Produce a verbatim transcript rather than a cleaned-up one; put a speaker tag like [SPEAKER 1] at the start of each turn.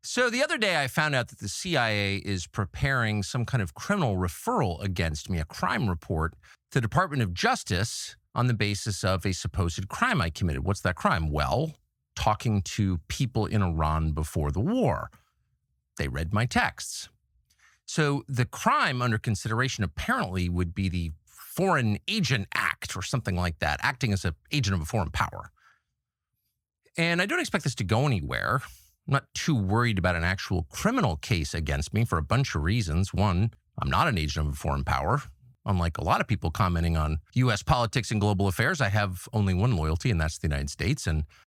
[SPEAKER 1] So the other day, I found out that the C I A is preparing some kind of criminal referral against me, a crime report to the Department of Justice on the basis of a supposed crime I committed. What's that crime? Well, talking to people in Iran before the war. They read my texts. So the crime under consideration apparently would be the Foreign Agent Act or something like that, acting as an agent of a foreign power. And I don't expect this to go anywhere. I'm not too worried about an actual criminal case against me for a bunch of reasons. One, I'm not an agent of a foreign power. Unlike a lot of people commenting on U S politics and global affairs, I have only one loyalty, and that's the United States. And